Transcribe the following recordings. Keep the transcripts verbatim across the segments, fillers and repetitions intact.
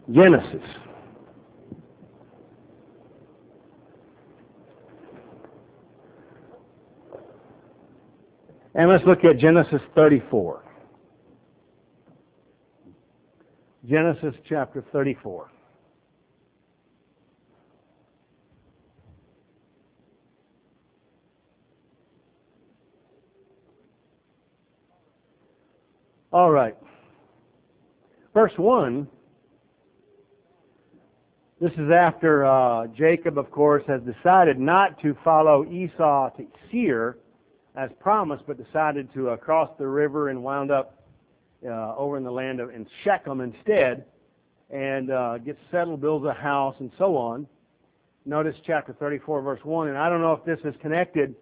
Genesis. And let's look at Genesis thirty-four. Genesis chapter thirty-four. All right. Verse one, this is after uh, Jacob, of course, has decided not to follow Esau to Seir as promised, but decided to uh, cross the river and wound up uh, over in the land of in Shechem instead, and uh, gets settled, builds a house, and so on. Notice chapter thirty-four, verse one, and I don't know if this is connected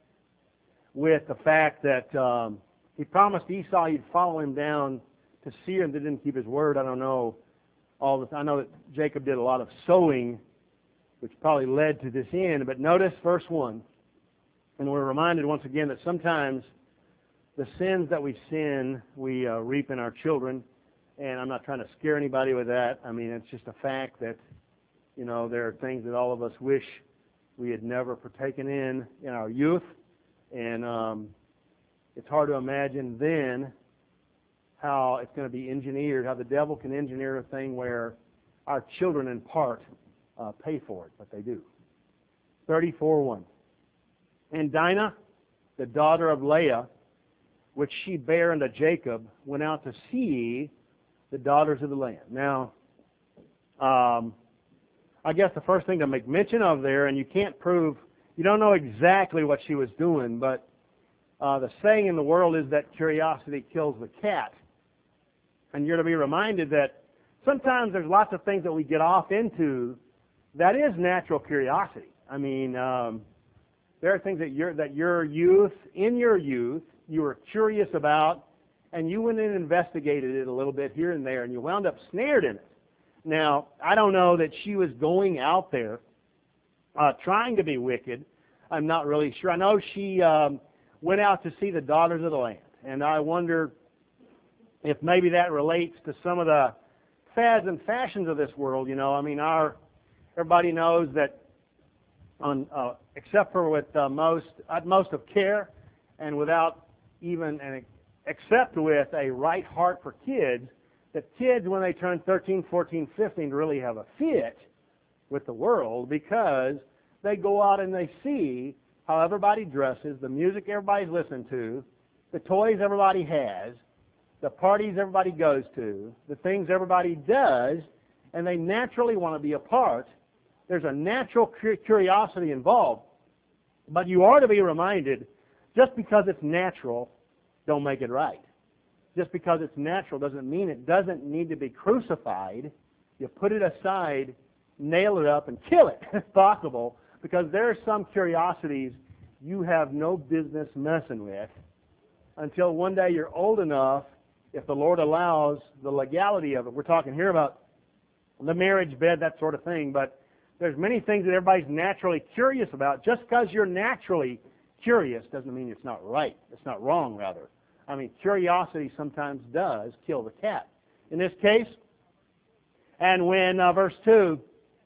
with the fact that um, he promised Esau he'd follow him down to Seir and didn't keep his word. I don't know. All the, I know that Jacob did a lot of sowing, which probably led to this end. But notice verse one, and we're reminded once again that sometimes the sins that we sin, we uh, reap in our children. And I'm not trying to scare anybody with that. I mean, it's just a fact that, you know, there are things that all of us wish we had never partaken in in our youth. And um, it's hard to imagine then how it's going to be engineered, how the devil can engineer a thing where our children in part uh, pay for it, but they do. thirty-four one. And Dinah, the daughter of Leah, which she bare unto Jacob, went out to see the daughters of the land. Now, um, I guess the first thing to make mention of there, and you can't prove, you don't know exactly what she was doing, but uh, the saying in the world is that curiosity kills the cat. And you're to be reminded that sometimes there's lots of things that we get off into that is natural curiosity. I mean, um, there are things that your that your youth, in your youth, you were curious about, and you went in and investigated it a little bit here and there, and you wound up snared in it. Now, I don't know that she was going out there uh, trying to be wicked. I'm not really sure. I know she um, went out to see the daughters of the land, and I wonder if maybe that relates to some of the fads and fashions of this world. You know, I mean, our everybody knows that, on uh, except for with uh, most utmost of care, and without even an except with a right heart for kids, that kids when they turn thirteen, fourteen, fifteen really have a fit with the world because they go out and they see how everybody dresses, the music everybody's listening to, the toys everybody has, the parties everybody goes to, the things everybody does, and they naturally want to be a part. There's a natural curiosity involved. But you are to be reminded, just because it's natural, don't make it right. Just because it's natural doesn't mean it doesn't need to be crucified. You put it aside, nail it up, and kill it if possible, because there are some curiosities you have no business messing with until one day you're old enough, if the Lord allows the legality of it. We're talking here about the marriage bed, that sort of thing, but there's many things that everybody's naturally curious about. Just because you're naturally curious doesn't mean it's not right. It's not wrong, rather. I mean, curiosity sometimes does kill the cat. In this case, and when, uh, verse two,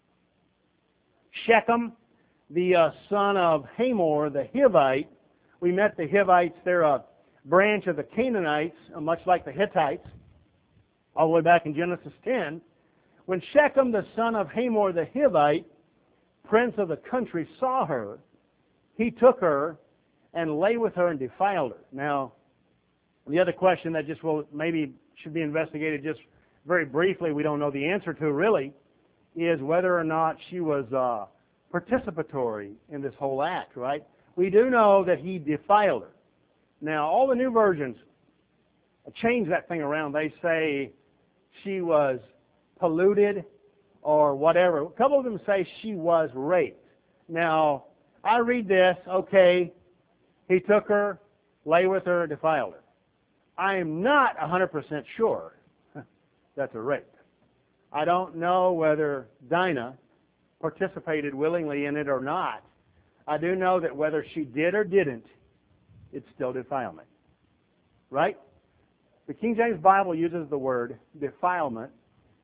Shechem, the uh, son of Hamor, the Hivite, we met the Hivites, they're a branch of the Canaanites, uh, much like the Hittites, all the way back in Genesis ten. When Shechem, the son of Hamor, the Hivite, prince of the country, saw her, he took her and lay with her and defiled her. Now, the other question that just will maybe should be investigated just very briefly, we don't know the answer to really, is whether or not she was uh, participatory in this whole act, right? We do know that he defiled her. Now, all the new versions change that thing around. They say she was polluted or whatever. A couple of them say she was raped. Now, I read this, okay, he took her, lay with her, defiled her. I am not one hundred percent sure that's a rape. I don't know whether Dinah participated willingly in it or not. I do know that whether she did or didn't, it's still defilement. Right? The King James Bible uses the word defilement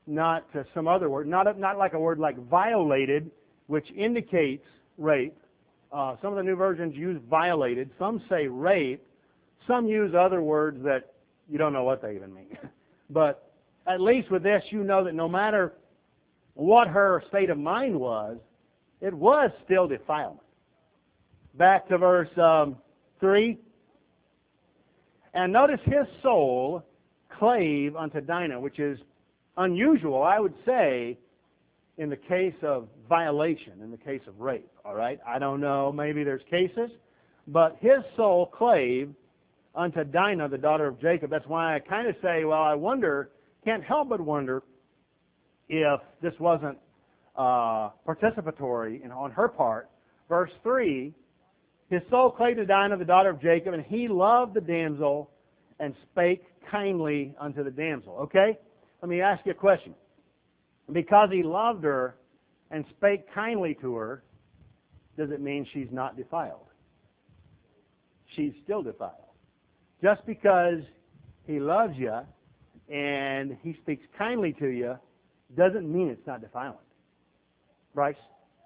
not uh, some other word, not, a, not like a word like violated, which indicates rape. Uh, some of the New Versions use violated. Some say rape. Some use other words that you don't know what they even mean. But at least with this, you know that no matter what her state of mind was, it was still defilement. Back to verse um, three. And notice his soul clave unto Dinah, which is unusual, I would say, in the case of violation, in the case of rape. All right? I don't know, maybe there's cases, but his soul clave unto Dinah, the daughter of Jacob. That's why I kind of say, well, I wonder, can't help but wonder if this wasn't uh, participatory in, on her part. Verse three, his soul clave to Dinah, the daughter of Jacob, and he loved the damsel and spake kindly unto the damsel. Okay? Let me ask you a question. Because he loved her and spake kindly to her, does it mean she's not defiled? She's still defiled. Just because he loves you and he speaks kindly to you doesn't mean it's not defilement. Bryce?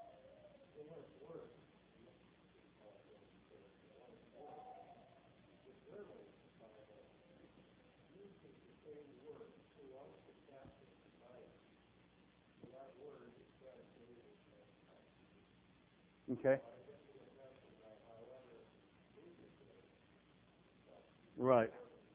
Okay. Right.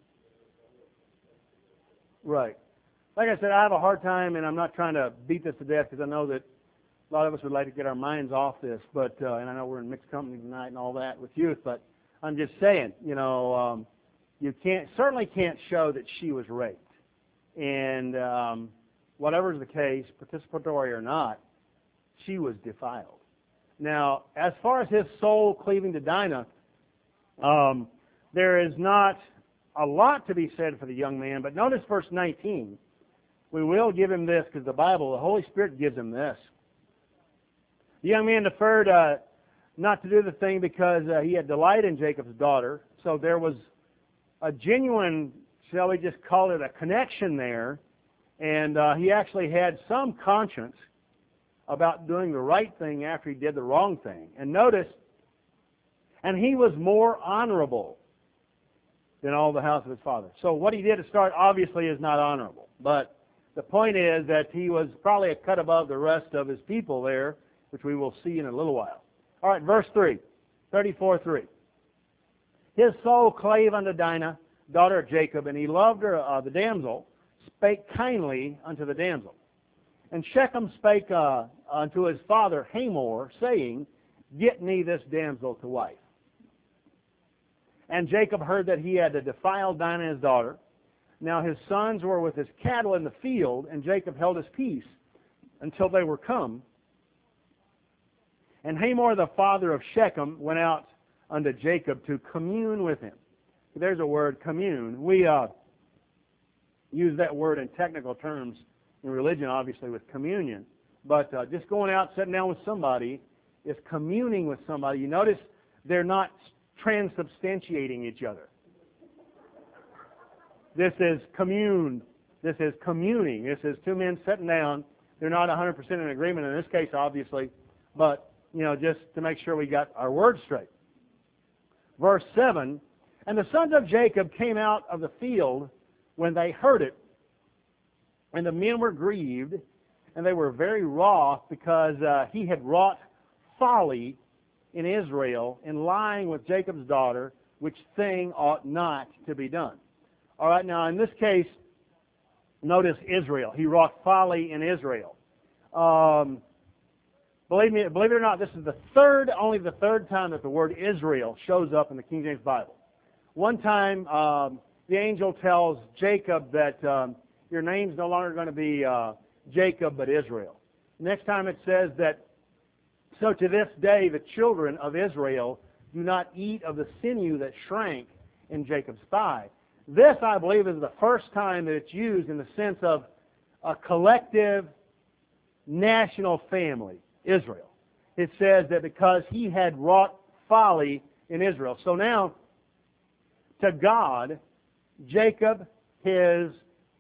Right. Like I said, I have a hard time, and I'm not trying to beat this to death because I know that a lot of us would like to get our minds off this, but uh, and I know we're in mixed company tonight and all that with youth, but I'm just saying, you know, um, you can't certainly can't show that she was raped, and um, whatever's the case, participatory or not, she was defiled. Now, as far as his soul cleaving to Dinah, um, there is not a lot to be said for the young man, but notice verse nineteen. We will give him this because the Bible, the Holy Spirit gives him this. The young man deferred uh, not to do the thing because uh, he had delight in Jacob's daughter. So there was a genuine, shall we just call it a connection there, and uh, he actually had some conscience about doing the right thing after he did the wrong thing. And notice, and he was more honorable than all the house of his father. So what he did to start obviously is not honorable. But the point is that he was probably a cut above the rest of his people there, which we will see in a little while. All right, verse three, thirty-four three. His soul clave unto Dinah, daughter of Jacob, and he loved her, uh, the damsel, spake kindly unto the damsel. And Shechem spake uh, unto his father Hamor, saying, Get me this damsel to wife. And Jacob heard that he had defiled Dinah his daughter. Now his sons were with his cattle in the field, and Jacob held his peace until they were come. And Hamor, the father of Shechem, went out unto Jacob to commune with him. There's a word, commune. We uh, use that word in technical terms in religion, obviously, with communion. But uh, just going out, sitting down with somebody is communing with somebody. You notice they're not transubstantiating each other. This is commune. This is communing. This is two men sitting down. They're not one hundred percent in agreement in this case, obviously, but, you know, just to make sure we got our words straight. Verse seven, And the sons of Jacob came out of the field when they heard it, and the men were grieved, and they were very wroth because uh, he had wrought folly in Israel in lying with Jacob's daughter, which thing ought not to be done. All right, now in this case, notice Israel. He wrought folly in Israel. Um, believe me, believe it or not, this is the third, only the third time that the word Israel shows up in the King James Bible. One time, um, the angel tells Jacob that um, your name's no longer going to be uh, Jacob, but Israel. Next time it says that, so to this day the children of Israel do not eat of the sinew that shrank in Jacob's thigh. This, I believe, is the first time that it's used in the sense of a collective national family, Israel. It says that because he had wrought folly in Israel. So now, to God, Jacob, his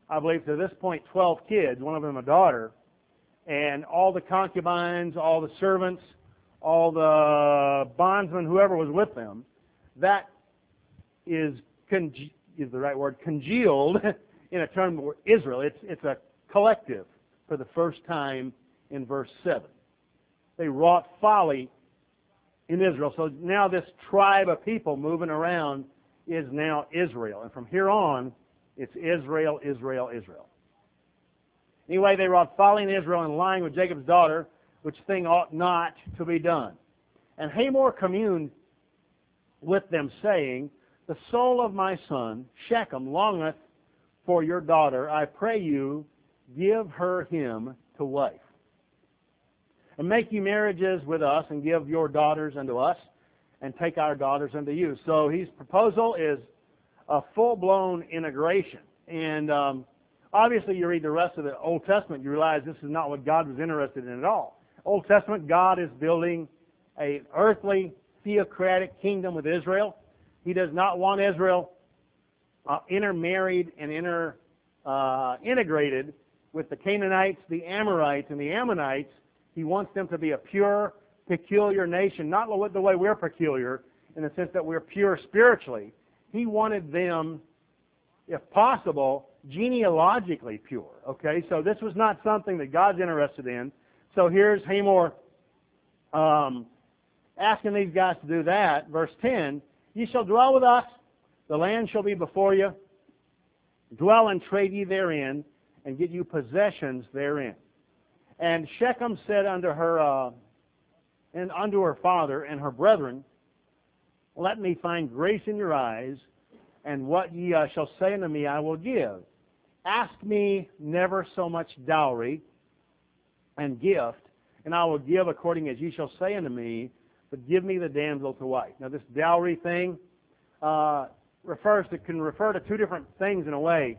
I believe to this point, twelve kids, one of them a daughter, and all the concubines, all the servants, all the bondsmen, whoever was with them, that is, conge- is the right word, congealed in a term of Israel. It's, it's a collective for the first time in verse seven. They wrought folly in Israel. So now this tribe of people moving around is now Israel. And from here on, it's Israel, Israel, Israel. Anyway, they wrought folly in Israel and lying with Jacob's daughter, which thing ought not to be done. And Hamor communed with them, saying, the soul of my son, Shechem, longeth for your daughter. I pray you, give her him to wife. And make you marriages with us, and give your daughters unto us, and take our daughters unto you. So his proposal is a full-blown integration. And um, obviously you read the rest of the Old Testament, you realize this is not what God was interested in at all. Old Testament, God is building an earthly theocratic kingdom with Israel. He does not want Israel uh, intermarried and inter, uh, integrated with the Canaanites, the Amorites, and the Ammonites. He wants them to be a pure, peculiar nation, not the way we're peculiar, in the sense that we're pure spiritually. He wanted them, if possible, genealogically pure. Okay, so this was not something that God's interested in. So here's Hamor um, asking these guys to do that. Verse ten, ye shall dwell with us, the land shall be before you, dwell and trade ye therein, and get you possessions therein. And Shechem said unto her, uh, and unto her father and her brethren, let me find grace in your eyes, and what ye uh, shall say unto me I will give. Ask me never so much dowry and gift, and I will give according as ye shall say unto me, but give me the damsel to wife. Now this dowry thing uh, refers to, can refer to two different things in a way.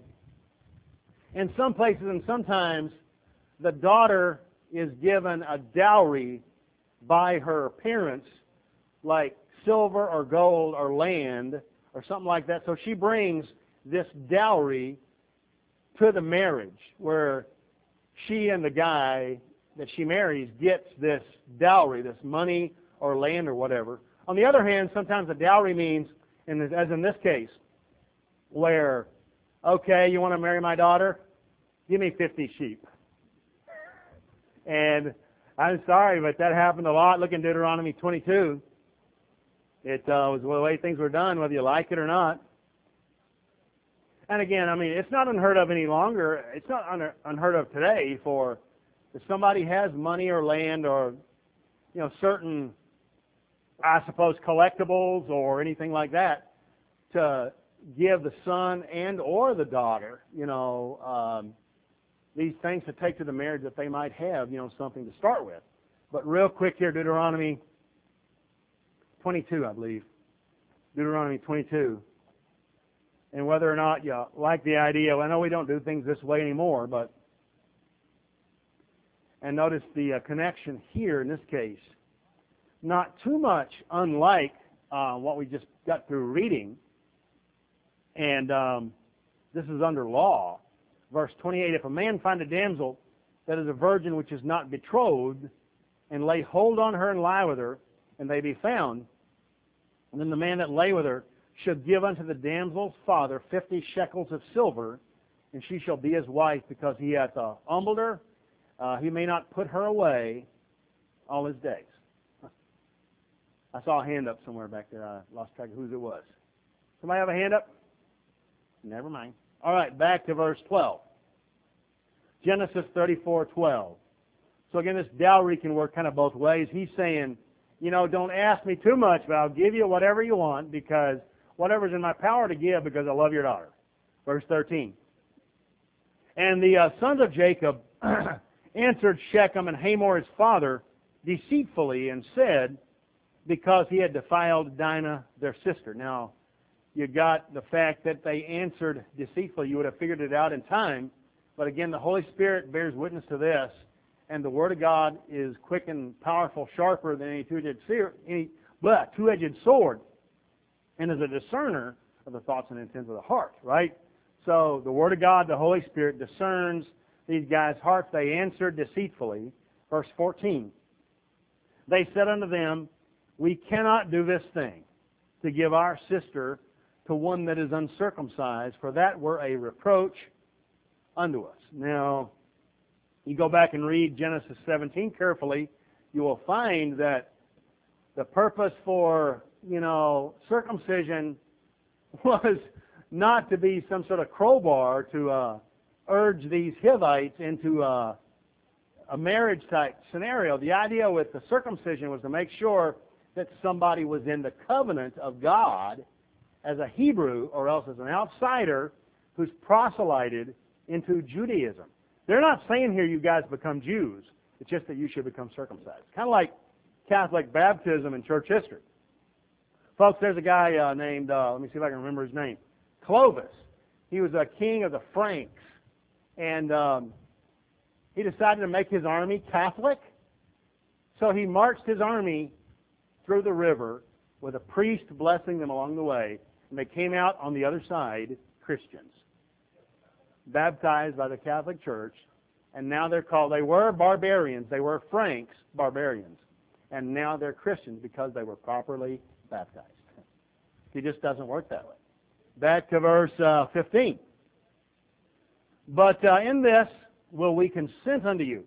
In some places and sometimes the daughter is given a dowry by her parents, like silver or gold or land or something like that. So she brings this dowry to the marriage, where she and the guy that she marries gets this dowry, this money or land or whatever. On the other hand, sometimes a dowry means, in this, as in this case, where, okay, you want to marry my daughter? Give me fifty sheep. And I'm sorry, but that happened a lot. Look in Deuteronomy twenty-two. It uh, was the way things were done, whether you like it or not. And again, I mean, it's not unheard of any longer. It's not un- unheard of today for if somebody has money or land or, you know, certain, I suppose, collectibles or anything like that, to give the son and or the daughter, you know, um, these things to take to the marriage that they might have, you know, something to start with. But real quick here, Deuteronomy twenty-two, I believe. Deuteronomy twenty-two. And whether or not you like the idea, I know we don't do things this way anymore, but, and notice the uh, connection here in this case. Not too much unlike uh, what we just got through reading. And um, this is under law. Verse twenty-eight, if a man find a damsel that is a virgin which is not betrothed, and lay hold on her and lie with her, and they be found, and then the man that lay with her should give unto the damsel's father fifty shekels of silver, and she shall be his wife, because he hath uh, humbled her. Uh, he may not put her away all his days. I saw a hand up somewhere back there. I lost track of whose it was. Somebody have a hand up? Never mind. All right, back to verse twelve. Genesis thirty-four twelve. So again, this dowry can work kind of both ways. He's saying, you know, don't ask me too much, but I'll give you whatever you want, because whatever's in my power to give, because I love your daughter. Verse thirteen. And the uh, sons of Jacob answered Shechem and Hamor his father deceitfully, and said, because he had defiled Dinah their sister. Now, you got the fact that they answered deceitfully. You would have figured it out in time. But again, the Holy Spirit bears witness to this. And the Word of God is quick and powerful, sharper than any two-edged, any, blah, two-edged sword, and is a discerner of the thoughts and intents of the heart, right? So the Word of God, the Holy Spirit, discerns these guys' hearts. They answered deceitfully. Verse fourteen. They said unto them, we cannot do this thing, to give our sister to one that is uncircumcised, for that were a reproach unto us. Now, you go back and read Genesis seventeen carefully, you will find that the purpose for, you know, circumcision was not to be some sort of crowbar to uh, urge these Hivites into uh, a marriage-type scenario. The idea with the circumcision was to make sure that somebody was in the covenant of God as a Hebrew or else as an outsider who's proselyted into Judaism. They're not saying here you guys become Jews. It's just that you should become circumcised. Kind of like Catholic baptism in church history. Folks, there's a guy uh, named, uh, let me see if I can remember his name, Clovis. He was a king of the Franks. And um, he decided to make his army Catholic. So he marched his army through the river with a priest blessing them along the way. And they came out on the other side Christians, baptized by the Catholic Church. And now they're called, they were barbarians. They were Franks, barbarians. And now they're Christians because they were properly baptized. It just doesn't work that way. Back to verse uh, fifteen. But uh, in this will we consent unto you,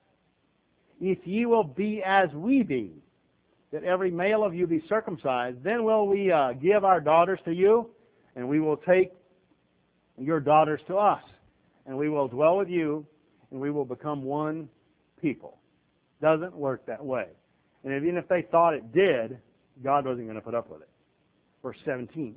if ye will be as we be, that every male of you be circumcised, then will we uh, give our daughters to you, and we will take your daughters to us, and we will dwell with you, and we will become one people. Doesn't work that way. And even if they thought it did, God wasn't going to put up with it. Verse seventeen.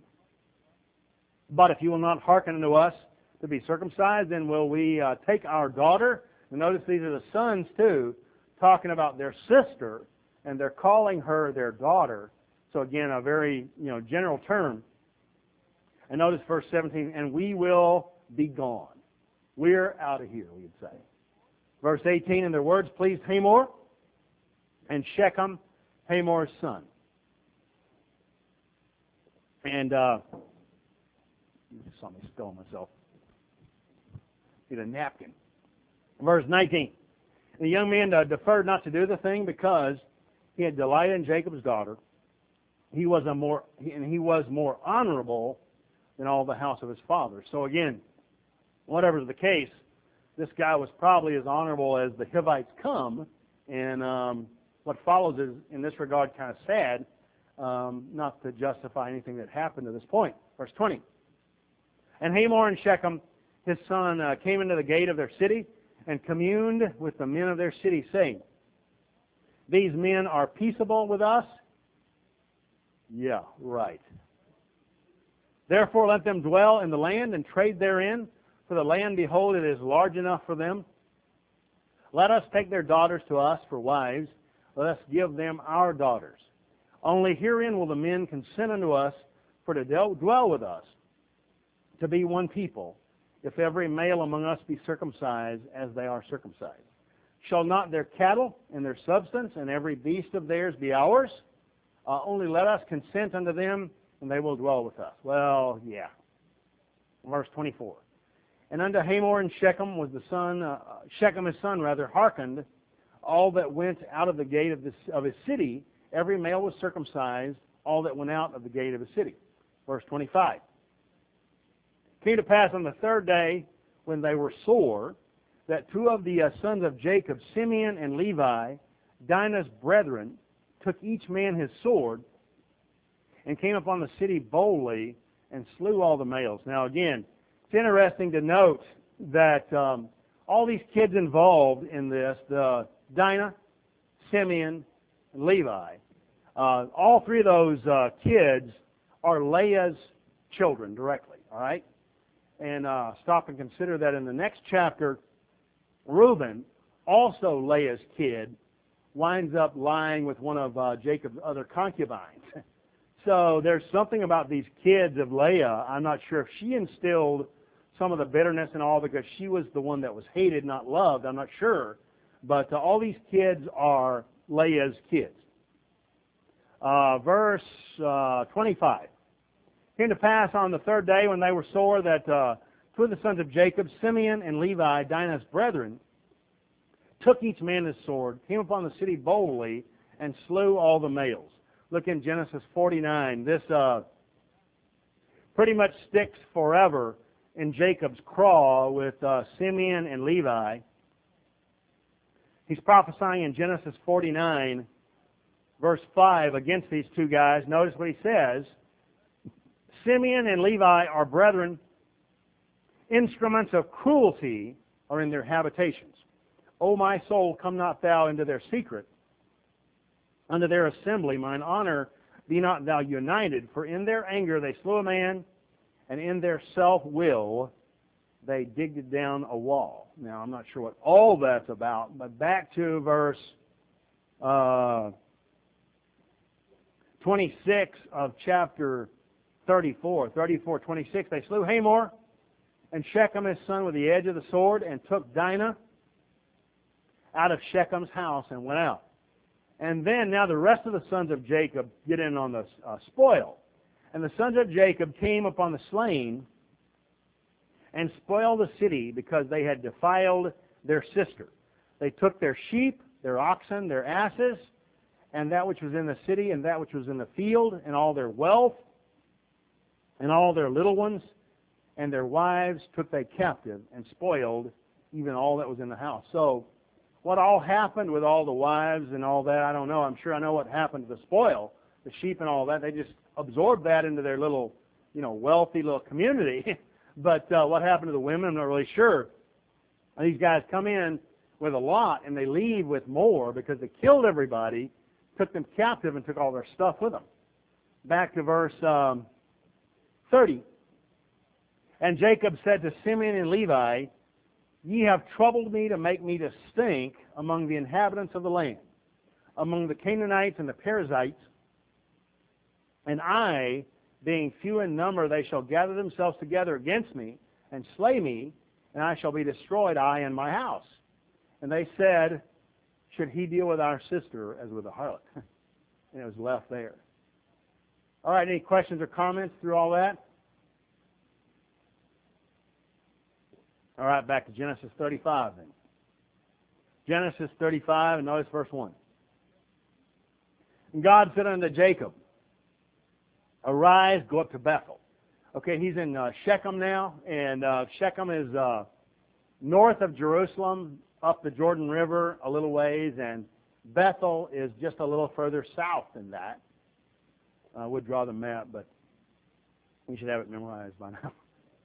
But if you will not hearken unto us to be circumcised, then will we uh, take our daughter. And notice these are the sons too, talking about their sister, and they're calling her their daughter. So again, a very you know general term. And notice verse seventeen, and we will be gone. We're out of here, we would say. Verse eighteen, and their words pleased Hamor, and Shechem, Hamor's son. And uh, you just saw me spill myself. Need a napkin. Verse nineteen. The young man uh, deferred not to do the thing because he had delighted in Jacob's daughter. He was a more and he was more honorable than all the house of his father. So again, whatever's the case, this guy was probably as honorable as the Hivites come. And um, what follows is, in this regard, kind of sad, um, not to justify anything that happened to this point. Verse twenty. And Hamor and Shechem, his son, uh, came into the gate of their city and communed with the men of their city, saying, these men are peaceable with us? Yeah, right. Therefore let them dwell in the land and trade therein, for the land, behold, it is large enough for them. Let us take their daughters to us for wives. Let us give them our daughters. Only herein will the men consent unto us for to dwell with us, to be one people, if every male among us be circumcised as they are circumcised. Shall not their cattle and their substance and every beast of theirs be ours? Uh, only let us consent unto them, and they will dwell with us. Well, yeah. Verse twenty-four. And unto Hamor and Shechem was the son, uh, Shechem his son rather, hearkened all that went out of the gate of, this, of his city. Every male was circumcised, all that went out of the gate of his city. Verse twenty-five. Came to pass on the third day, when they were sore, that two of the uh, sons of Jacob, Simeon and Levi, Dinah's brethren, took each man his sword, and came upon the city boldly, and slew all the males. Now again, it's interesting to note that um, all these kids involved in this, the Dinah, Simeon, and Levi, uh, all three of those uh, kids are Leah's children directly, all right? And uh, stop and consider that in the next chapter, Reuben, also Leah's kid, winds up lying with one of uh, Jacob's other concubines. So there's something about these kids of Leah. I'm not sure if she instilled some of the bitterness and all because she was the one that was hated, not loved. I'm not sure. But uh, all these kids are Leah's kids. Uh, verse uh, twenty-five. Came to pass on the third day when they were sore that uh, Two of the sons of Jacob, Simeon and Levi, Dinah's brethren, took each man his sword, came upon the city boldly, and slew all the males. Look in Genesis forty-nine. This uh, pretty much sticks forever in Jacob's craw with uh, Simeon and Levi. He's prophesying in Genesis forty-nine, verse five, against these two guys. Notice what he says. Simeon and Levi are brethren. Instruments of cruelty are in their habitations. O my soul, come not thou into their secret. Unto their assembly, mine honor, be not thou united. For in their anger they slew a man, and in their self-will they digged down a wall. Now, I'm not sure what all that's about, but back to verse uh, twenty-six of chapter thirty-four. thirty-four, twenty-six, they slew Hamor and Shechem his son with the edge of the sword, and took Dinah out of Shechem's house and went out. And then, now the rest of the sons of Jacob get in on the uh, spoil. And the sons of Jacob came upon the slain and spoiled the city, because they had defiled their sister. They took their sheep, their oxen, their asses, and that which was in the city, and that which was in the field, and all their wealth, and all their little ones, and their wives took they captive, and spoiled even all that was in the house. So, what all happened with all the wives and all that, I don't know. I'm sure I know what happened to the spoil, the sheep and all that. They just absorbed that into their little, you know, wealthy little community. But uh, what happened to the women, I'm not really sure. These guys come in with a lot, and they leave with more because they killed everybody, took them captive, and took all their stuff with them. Back to verse um, thirty. And Jacob said to Simeon and Levi, Ye have troubled me to make me to stink among the inhabitants of the land, among the Canaanites and the Perizzites, and I, being few in number, they shall gather themselves together against me, and slay me, and I shall be destroyed, I and my house. And they said, Should he deal with our sister as with a harlot? And it was left there. All right, any questions or comments through all that? All right, back to Genesis thirty-five then. Genesis thirty-five, and notice verse one. And God said unto Jacob, Arise, go up to Bethel. Okay, he's in uh, Shechem now, and uh, Shechem is uh, north of Jerusalem, up the Jordan River a little ways, and Bethel is just a little further south than that. I would draw the map, but we should have it memorized by now.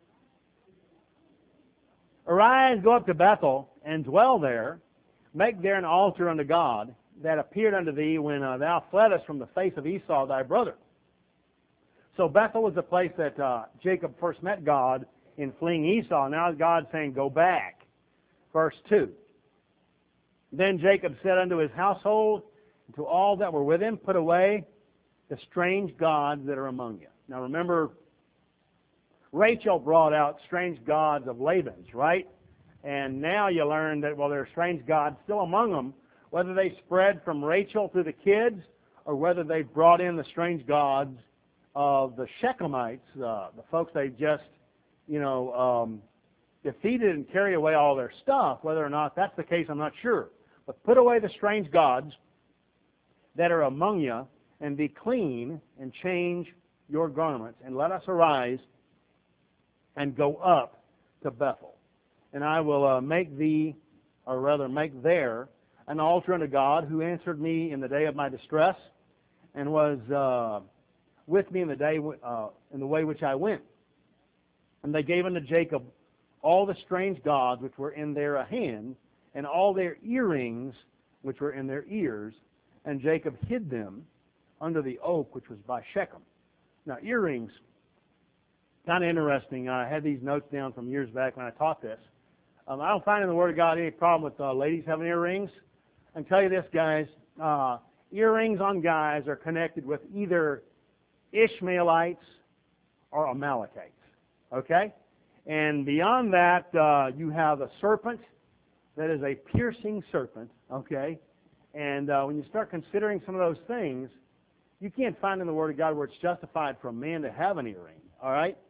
Arise, go up to Bethel, and dwell there. Make there an altar unto God, that appeared unto thee when uh, thou fleddest from the face of Esau thy brother. So Bethel was the place that uh, Jacob first met God in fleeing Esau. Now God's saying, go back. Verse two. Then Jacob said unto his household, and to all that were with him, Put away the strange gods that are among you. Now remember, Rachel brought out strange gods of Laban's, right? And now you learn that, well, there are strange gods still among them, whether they spread from Rachel to the kids, or whether they brought in the strange gods of the Shechemites, uh, the folks they just, you know, um, defeated and carry away all their stuff. Whether or not that's the case, I'm not sure. But put away the strange gods that are among you, and be clean, and change your garments, and let us arise and go up to Bethel. And I will uh, make thee, or rather make there, an altar unto God, who answered me in the day of my distress, and was uh, with me in the day uh, in the way which I went. And they gave unto Jacob all the strange gods which were in their hand, and all their earrings which were in their ears, and Jacob hid them under the oak which was by Shechem. Now, earrings, kind of interesting. I had these notes down from years back when I taught this. Um, I don't find in the Word of God any problem with uh, ladies having earrings. I can tell you this, guys. Uh, earrings on guys are connected with either Ishmaelites or Amalekites. Okay? And beyond that, uh, you have a serpent that is a piercing serpent. Okay? And uh, when you start considering some of those things, you can't find in the Word of God where it's justified for a man to have an earring. All right?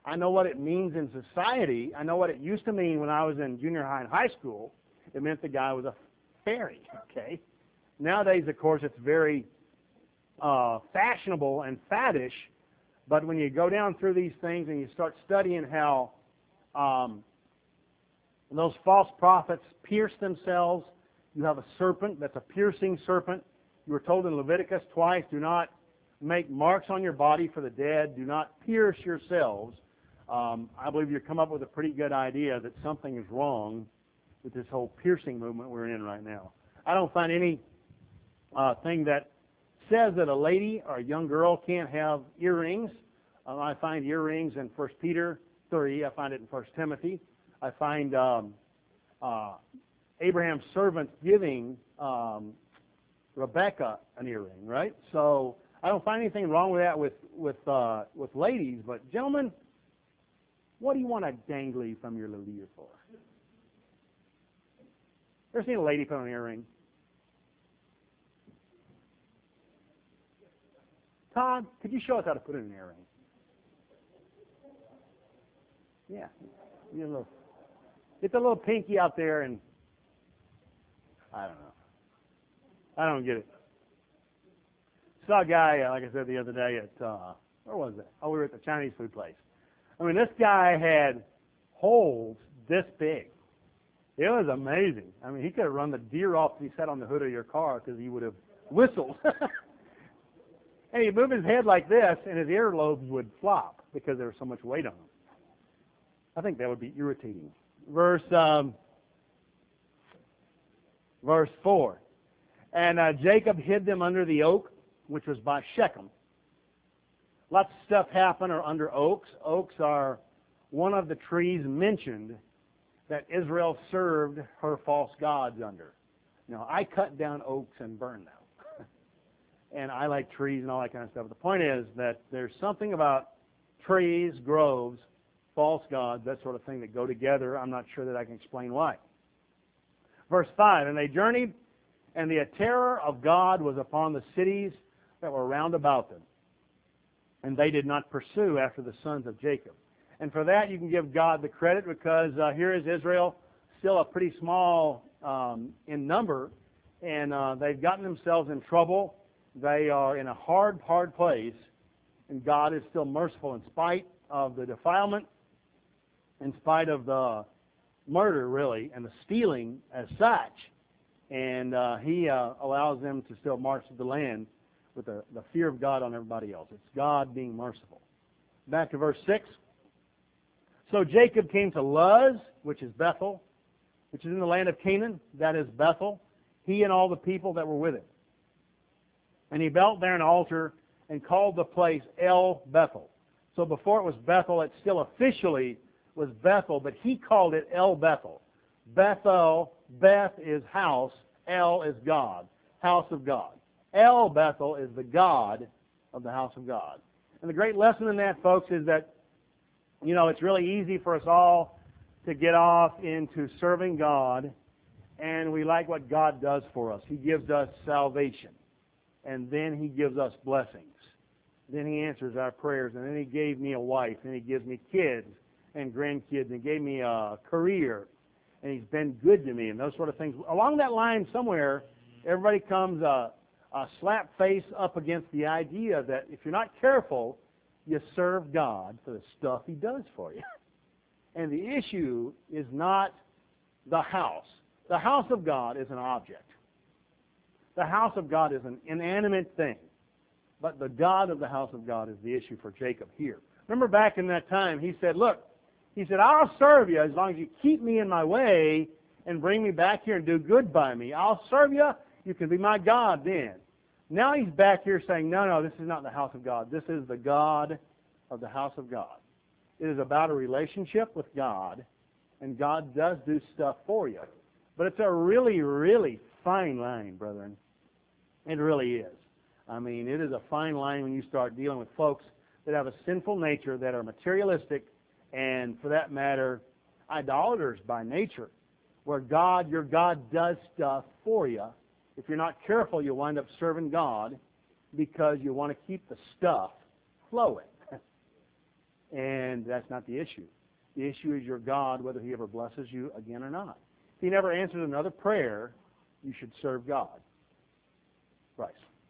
I know what it means in society. I know what it used to mean when I was in junior high and high school. It meant the guy was a fairy, okay? Nowadays, of course, it's very uh, fashionable and faddish, but when you go down through these things and you start studying how um, those false prophets pierce themselves, you have a serpent that's a piercing serpent. You were told in Leviticus twice, do not make marks on your body for the dead. Do not pierce yourselves. Um, I believe you come up with a pretty good idea that something is wrong with this whole piercing movement we're in right now. I don't find any uh, thing that says that a lady or a young girl can't have earrings. Um, I find earrings in First Peter three. I find it in First Timothy. I find um, uh, Abraham's servant giving um, Rebecca an earring, right? So I don't find anything wrong with that with with uh, with ladies, but gentlemen, what do you want a dangly from your little ear for? Ever seen a lady put on an earring? Todd, could you show us how to put in an earring? Yeah, you know, a little, it's a little pinky out there, and I don't know. I don't get it. Saw a guy, uh, like I said the other day, at uh, where was it? Oh, we were at the Chinese food place. I mean, this guy had holes this big. It was amazing. I mean, he could have run the deer off if he sat on the hood of your car because he would have whistled. And he'd move his head like this, and his earlobes would flop because there was so much weight on them. I think that would be irritating. Verse um, verse four. And uh, Jacob hid them under the oak, which was by Shechem. Lots of stuff happened or under oaks. Oaks are one of the trees mentioned that Israel served her false gods under. Now, I cut down oaks and burned them. And I like trees and all that kind of stuff. The point is that there's something about trees, groves, false gods, that sort of thing that go together. I'm not sure that I can explain why. Verse five, and they journeyed, and the terror of God was upon the cities that were round about them. And they did not pursue after the sons of Jacob. And for that you can give God the credit, because uh, here is Israel, still a pretty small um, in number, and uh, they've gotten themselves in trouble. They are in a hard, hard place, and God is still merciful in spite of the defilement, in spite of the murder, really, and the stealing as such. And uh, He uh, allows them to still march through the land with the, the fear of God on everybody else. It's God being merciful. Back to verse six. So Jacob came to Luz, which is Bethel, which is in the land of Canaan. That is Bethel. He and all the people that were with him. And he built there an altar and called the place El Bethel. So before it was Bethel, it still officially was Bethel, but he called it El Bethel. Bethel, Beth is house, El is God, house of God. El Bethel is the God of the house of God. And the great lesson in that, folks, is that, you know, it's really easy for us all to get off into serving God, and we like what God does for us. He gives us salvation, and then He gives us blessings. Then He answers our prayers, and then He gave me a wife, and He gives me kids and grandkids, and He gave me a career, and He's been good to me, and those sort of things. Along that line somewhere, everybody comes uh, a slap face up against the idea that if you're not careful, you serve God for the stuff He does for you. And the issue is not the house. The house of God is an object. The house of God is an inanimate thing. But the God of the house of God is the issue for Jacob here. Remember back in that time, he said, look, he said, I'll serve you as long as you keep me in my way and bring me back here and do good by me. I'll serve you. You can be my God then. Now he's back here saying, no, no, this is not the house of God. This is the God of the house of God. It is about a relationship with God, and God does do stuff for you. But it's a really, really fine line, brethren. It really is. I mean, it is a fine line when you start dealing with folks that have a sinful nature, that are materialistic, and for that matter, idolaters by nature, where God, your God does stuff for you. If you're not careful, you'll wind up serving God because you want to keep the stuff flowing. And that's not the issue. The issue is your God, whether He ever blesses you again or not. If He never answers another prayer, you should serve God. Bryce.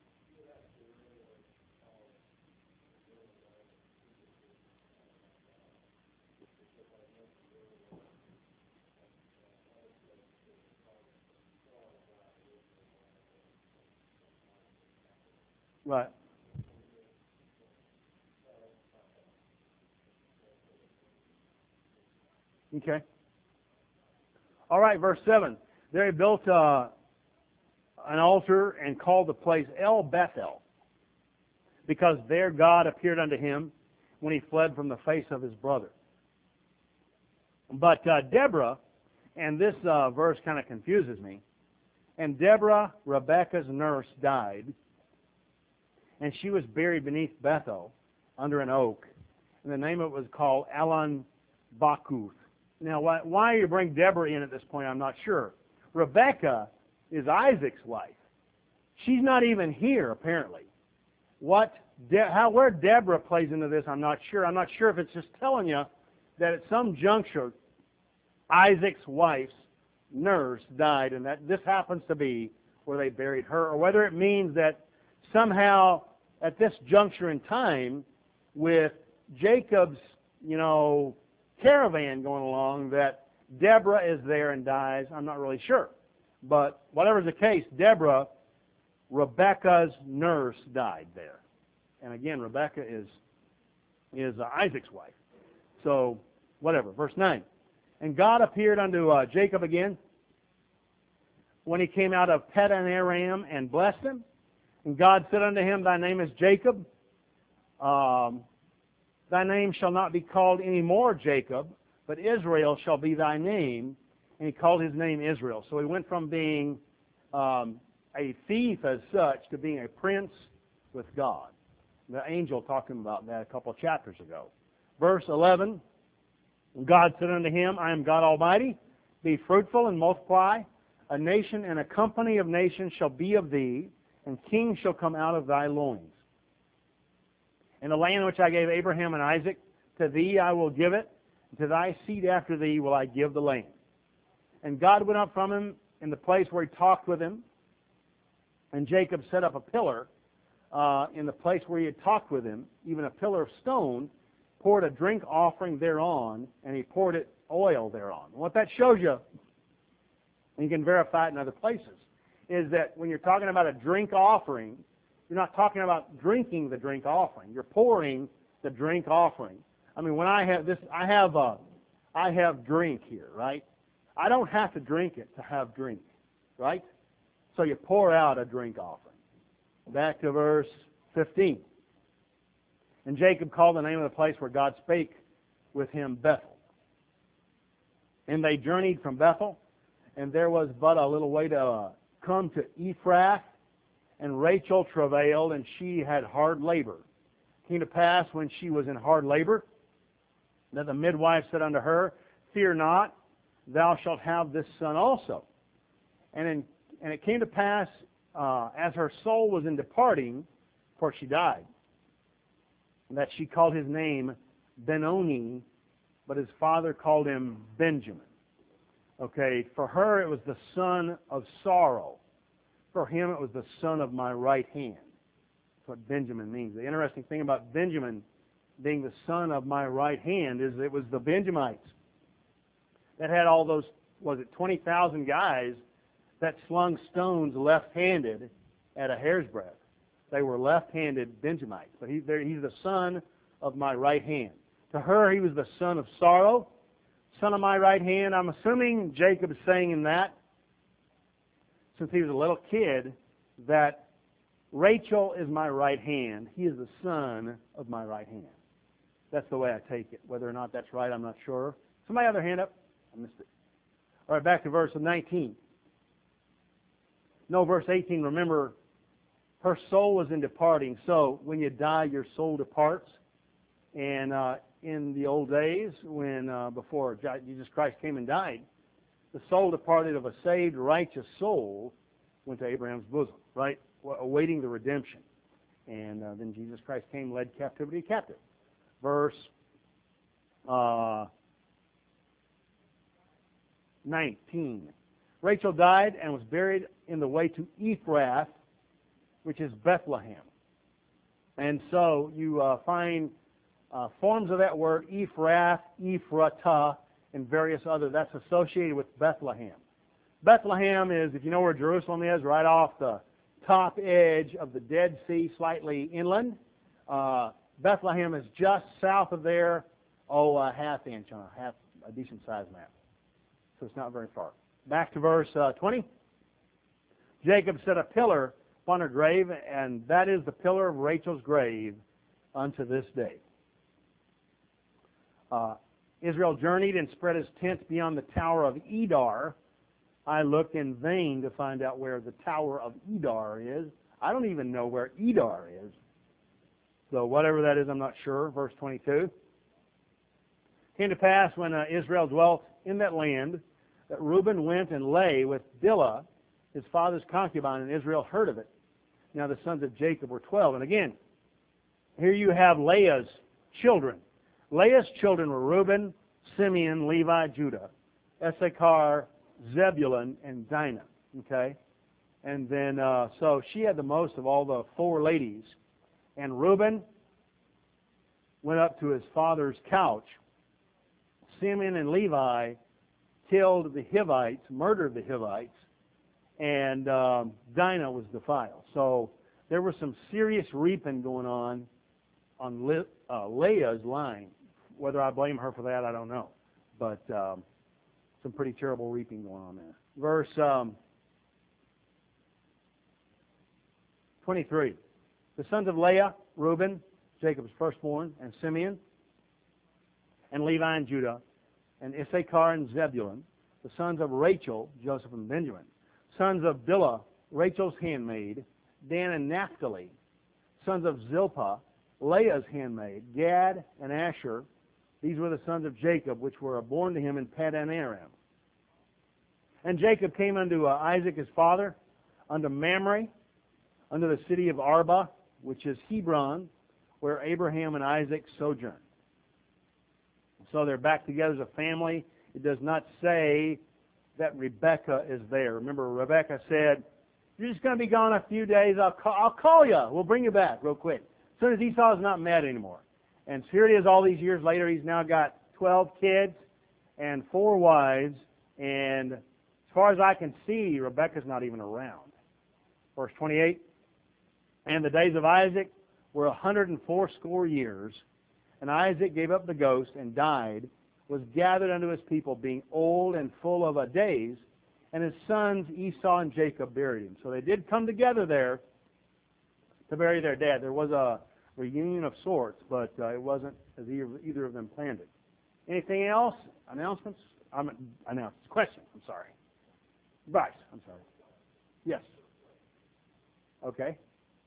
Right. Okay. All right, verse seven. There he built uh, an altar and called the place El Bethel, because there God appeared unto him when he fled from the face of his brother. But uh, Deborah, and this uh, verse kind of confuses me, and Deborah, Rebekah's nurse, died, and she was buried beneath Bethel under an oak, and the name of it was called Alon Bakuth. Now, why, why you bring Deborah in at this point, I'm not sure. Rebekah is Isaac's wife. She's not even here, apparently. What, De- how, where Deborah plays into this, I'm not sure. I'm not sure if it's just telling you that at some juncture, Isaac's wife's nurse died, and that this happens to be where they buried her, or whether it means that somehow at this juncture in time, with Jacob's, you know, caravan going along, that Deborah is there and dies. I'm not really sure. But whatever's the case, Deborah, Rebekah's nurse, died there. And again, Rebekah is, is uh, Isaac's wife. So, whatever. Verse nine. And God appeared unto uh, Jacob again when he came out of Padan Aram and blessed him. And God said unto him, Thy name is Jacob. Um, Thy name shall not be called any more Jacob, but Israel shall be thy name. And he called his name Israel. So he went from being um, a thief as such to being a prince with God. The angel talked to him about that a couple of chapters ago. Verse eleven, God said unto him, I am God Almighty. Be fruitful and multiply. A nation and a company of nations shall be of thee, and kings shall come out of thy loins. And the land which I gave Abraham and Isaac, to thee I will give it, and to thy seed after thee will I give the land. And God went up from him in the place where he talked with him, and Jacob set up a pillar uh, in the place where he had talked with him, even a pillar of stone, poured a drink offering thereon, and he poured it oil thereon. And what that shows you, and you can verify it in other places, is that when you're talking about a drink offering, you're not talking about drinking the drink offering. You're pouring the drink offering. I mean, when I have this, I have a, I have drink here, right? I don't have to drink it to have drink, right? So you pour out a drink offering. Back to verse fifteen. And Jacob called the name of the place where God spake with him Bethel. And they journeyed from Bethel, and there was but a little way to uh, come to Ephrath. And Rachel travailed, and she had hard labor. It came to pass, when she was in hard labor, that the midwife said unto her, Fear not, thou shalt have this son also. And, in, and it came to pass, uh, as her soul was in departing, for she died, that she called his name Benoni, but his father called him Benjamin. Okay, for her it was the son of sorrow. For him it was the son of my right hand. That's what Benjamin means. The interesting thing about Benjamin being the son of my right hand is it was the Benjamites that had all those, was it twenty thousand guys that slung stones left-handed at a hair's breadth. They were left-handed Benjamites. But he, he's the son of my right hand. To her, he was the son of sorrow, son of my right hand. I'm assuming Jacob is saying in that, since he was a little kid, that Rachel is my right hand. He is the son of my right hand. That's the way I take it. Whether or not that's right, I'm not sure. Somebody have their hand up? I missed it. All right, back to verse nineteen. No, verse eighteen, remember, her soul was in departing. So when you die, your soul departs. And uh, in the old days, when uh, before Jesus Christ came and died, the soul departed of a saved, righteous soul went to Abraham's bosom, right, awaiting the redemption. And uh, then Jesus Christ came, led captivity captive. Verse uh, nineteen. Rachel died and was buried in the way to Ephrath, which is Bethlehem. And so you uh, find uh, forms of that word, Ephrath, Ephratah, and various other. That's associated with Bethlehem. Bethlehem is, if you know where Jerusalem is, right off the top edge of the Dead Sea, slightly inland. Uh, Bethlehem is just south of there, oh, a half inch on a half, a decent sized map. So it's not very far. Back to verse uh, twenty. Jacob set a pillar upon her grave, and that is the pillar of Rachel's grave unto this day. Uh, Israel journeyed and spread his tent beyond the tower of Edar. I looked in vain to find out where the tower of Edar is. I don't even know where Edar is. So whatever that is, I'm not sure. Verse twenty-two. Came to pass when uh, Israel dwelt in that land, that Reuben went and lay with Bilhah, his father's concubine, and Israel heard of it. Now the sons of Jacob were twelve. And again, here you have Leah's children. Leah's children were Reuben, Simeon, Levi, Judah, Issachar, Zebulun, and Dinah. Okay? And then, uh, so she had the most of all the four ladies. And Reuben went up to his father's couch. Simeon and Levi killed the Hivites, murdered the Hivites, and um, Dinah was defiled. So there was some serious reaping going on on Le- uh, Leah's line. Whether I blame her for that, I don't know. But um, some pretty terrible reaping going on there. Verse um, twenty-three. The sons of Leah, Reuben, Jacob's firstborn, and Simeon, and Levi and Judah, and Issachar and Zebulun, the sons of Rachel, Joseph and Benjamin, sons of Bilhah, Rachel's handmaid, Dan and Naphtali, sons of Zilpah, Leah's handmaid, Gad and Asher. These were the sons of Jacob, which were born to him in Paddan Aram. And Jacob came unto uh, Isaac his father, unto Mamre, unto the city of Arba, which is Hebron, where Abraham and Isaac sojourned. So they're back together as a family. It does not say that Rebekah is there. Remember, Rebekah said, you're just going to be gone a few days. I'll call, I'll call you. We'll bring you back real quick. As soon as Esau is not mad anymore. And so here it is all these years later. He's now got twelve kids and four wives. And as far as I can see, Rebekah's not even around. Verse twenty-eight. And the days of Isaac were a hundred and fourscore years. And Isaac gave up the ghost and died, was gathered unto his people, being old and full of days. And his sons Esau and Jacob buried him. So they did come together there to bury their dad. There was a reunion of sorts, but uh, it wasn't as either, either of them planned it. Anything else? Announcements? I'm announcements. Question. I'm sorry. Bryce. I'm sorry. Yes. Okay.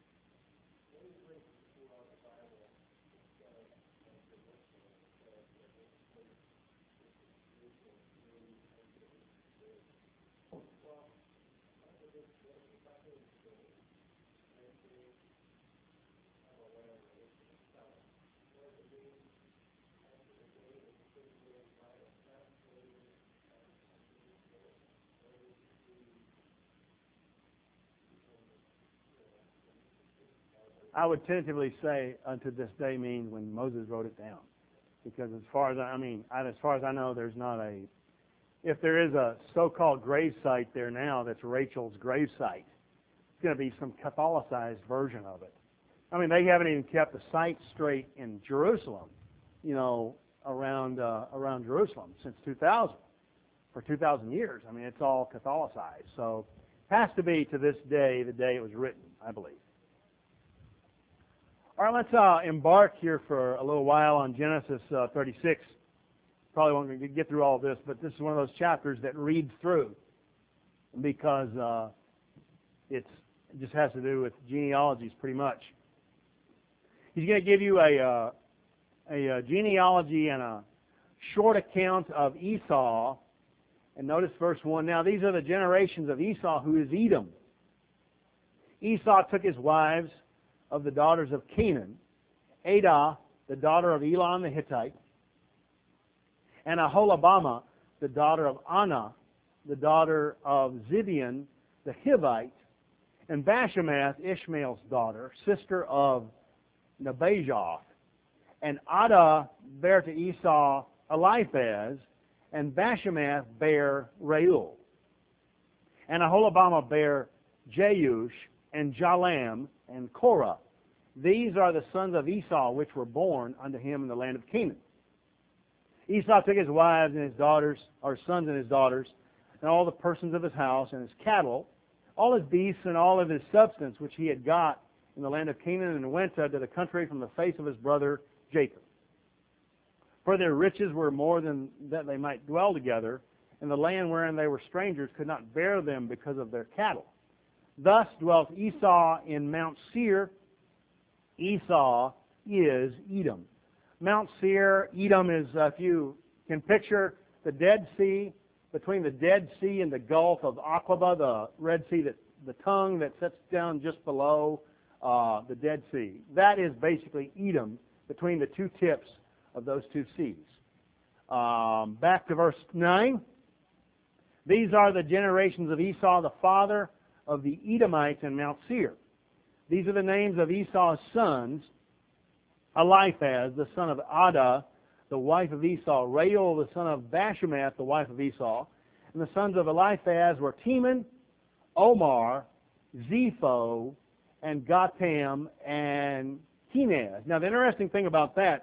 I would tentatively say unto this day means when Moses wrote it down. Because as far as I, I mean, as far as I know, there's not a, if there is a so-called grave site there now that's Rachel's grave site, it's going to be some Catholicized version of it. I mean, they haven't even kept the site straight in Jerusalem, you know, around uh, around Jerusalem since two thousand, for two thousand years. I mean, it's all Catholicized. So it has to be to this day, the day it was written, I believe. All right, let's uh, embark here for a little while on Genesis uh, thirty-six. Probably won't get through all of this, but this is one of those chapters that reads through because uh, it's, it just has to do with genealogies pretty much. He's going to give you a, uh, a, a genealogy and a short account of Esau. And notice verse one. Now, these are the generations of Esau, who is Edom. Esau took his wives of the daughters of Canaan, Adah, the daughter of Elon the Hittite, and Aholibamah, the daughter of Anah, the daughter of Zibeon, the Hivite, and Bashemath, Ishmael's daughter, sister of Nebajoth. And Adah bare to Esau Eliphaz, and Bashemath bare Reuel. And Aholibamah bare Jeush, and Jalam, and Korah. These are the sons of Esau which were born unto him in the land of Canaan. Esau took his wives and his daughters, or sons and his daughters, and all the persons of his house, and his cattle, all his beasts, and all of his substance which he had got in the land of Canaan, and went to the country from the face of his brother Jacob. For their riches were more than that they might dwell together, and the land wherein they were strangers could not bear them because of their cattle. Thus dwelt Esau in Mount Seir. Esau is Edom. Mount Seir, Edom is, uh, if you can picture the Dead Sea, between the Dead Sea and the Gulf of Aqaba, the Red Sea, that, the tongue that sits down just below uh, the Dead Sea. That is basically Edom, between the two tips of those two seas. Um, back to verse nine. These are the generations of Esau, the father of the Edomites in Mount Seir. These are the names of Esau's sons: Eliphaz, the son of Adah, the wife of Esau; Reuel, the son of Bashemath, the wife of Esau. And the sons of Eliphaz were Teman, Omar, Zepho, and Gatam, and Kenaz. Now, the interesting thing about that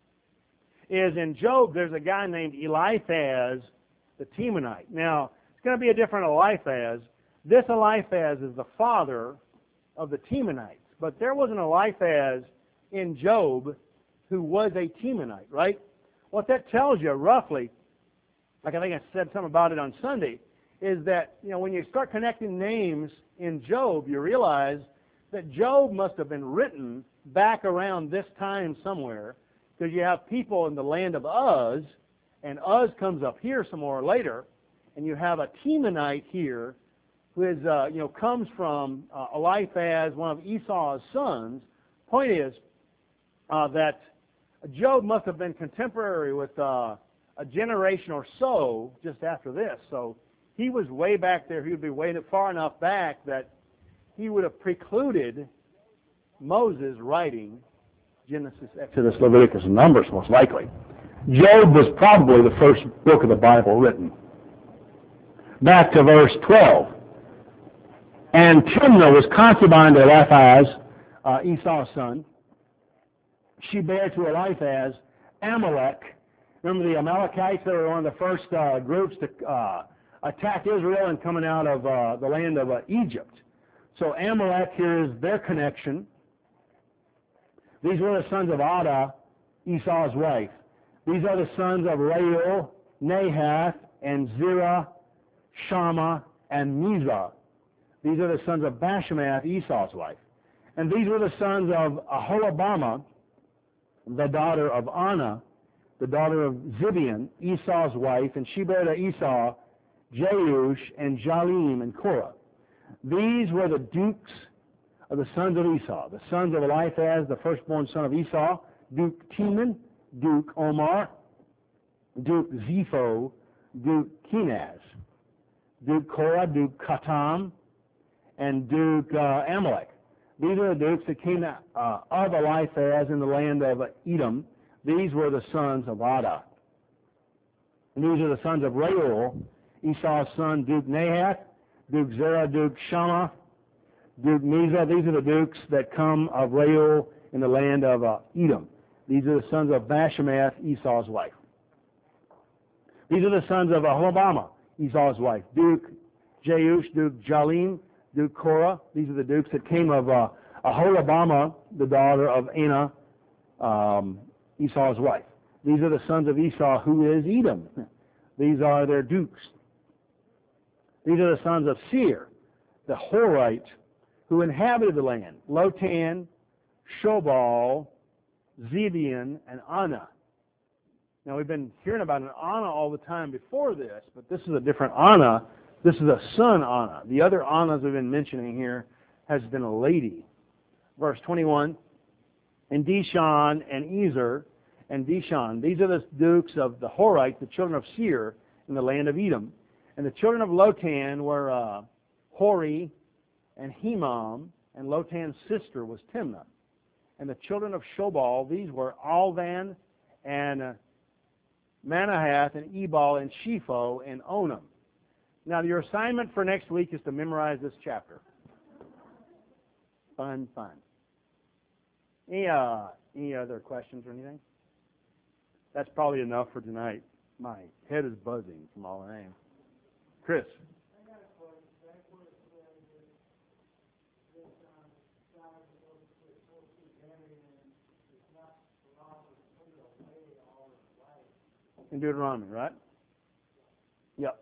is in Job, there's a guy named Eliphaz, the Temanite. Now, it's going to be a different Eliphaz. This Eliphaz is the father of the Temanites. But there was an Eliphaz in Job who was a Temanite, right? What that tells you, roughly, like I think I said something about it on Sunday, is that, you know, when you start connecting names in Job, you realize that Job must have been written back around this time somewhere, because you have people in the land of Uz, and Uz comes up here some more later, and you have a Temanite here who is, uh, you know, comes from uh, Eliphaz, one of Esau's sons. Point is uh, that Job must have been contemporary with uh, a generation or so just after this. So he was way back there. He would be way far enough back that he would have precluded Moses writing Genesis, Exodus, Leviticus, and Numbers, most likely. Job was probably the first book of the Bible written. Back to verse twelve. And Timnah was concubine to Eliphaz, uh, Esau's son. She bare to Eliphaz Amalek. Remember the Amalekites? They were one of the first uh, groups to uh, attack Israel and coming out of uh, the land of uh, Egypt. So Amalek, here is their connection. These were the sons of Adah, Esau's wife. These are the sons of Reuel, Nahath, and Zerah, Shammah, and Mizah. These are the sons of Bashemath, Esau's wife. And these were the sons of Aholibamah, the daughter of Anah, the daughter of Zibeon, Esau's wife, and she bare to Esau Jeush and Jalim and Korah. These were the dukes of the sons of Esau, the sons of Eliphaz, the firstborn son of Esau, Duke Teman, Duke Omar, Duke Zepho, Duke Kenaz, Duke Korah, Duke Katam, and Duke uh, Amalek. These are the dukes that came uh, of Eliphaz in the land of Edom. These were the sons of Adah. And these are the sons of Reuel, Esau's son, Duke Nahath, Duke Zerah, Duke Shammah, Duke Mizah. These are the dukes that come of Reuel in the land of uh, Edom. These are the sons of Bashemath, Esau's wife. These are the sons of Aholibamah, Esau's wife, Duke Jeush, Duke Jalim, Duke Korah. These are the dukes that came of uh, Aholibamah, the daughter of Anah, um, Esau's wife. These are the sons of Esau, who is Edom. These are their dukes. These are the sons of Seir, the Horite, who inhabited the land: Lotan, Shobal, Zibeon, and Anah. Now, we've been hearing about an Anah all the time before this, but this is a different Anah. This is a son Anah. The other Anahs we've been mentioning here has been a lady. Verse twenty-one, and Dishon, and Ezer, and Dishon. These are the dukes of the Horites, the children of Seir, in the land of Edom. And the children of Lotan were uh, Hori and Hemam, and Lotan's sister was Timnah. And the children of Shobal, these were Alvan and uh, Manahath and Ebal and Shepho and Onam. Now your assignment for next week is to memorize this chapter. Fun, fun. Any, uh, any other questions or anything? That's probably enough for tonight. My head is buzzing from all the names. Chris. In Deuteronomy, right? Yep.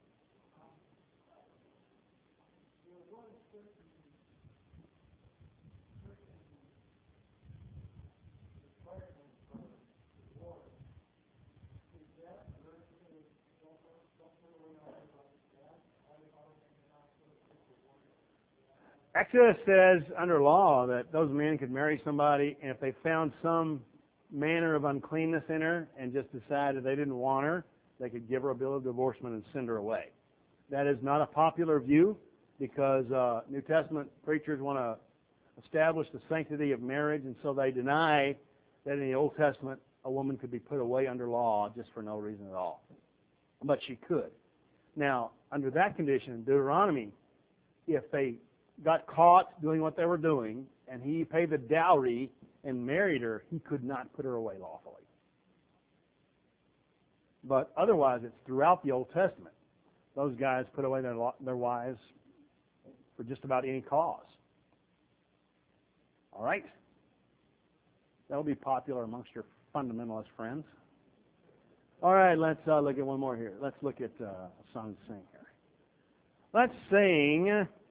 Exodus says under law that those men could marry somebody, and if they found some manner of uncleanness in her and just decided they didn't want her, they could give her a bill of divorcement and send her away. That is not a popular view because uh, New Testament preachers want to establish the sanctity of marriage, and so they deny that in the Old Testament a woman could be put away under law just for no reason at all. But she could. Now, under that condition, in Deuteronomy, if they got caught doing what they were doing and he paid the dowry and married her, he could not put her away lawfully. But otherwise, it's throughout the Old Testament. Those guys put away their, their wives for just about any cause. All right? That'll be popular amongst your fundamentalist friends. All right, let's uh, look at one more here. Let's look at uh, a song to sing here. Let's sing...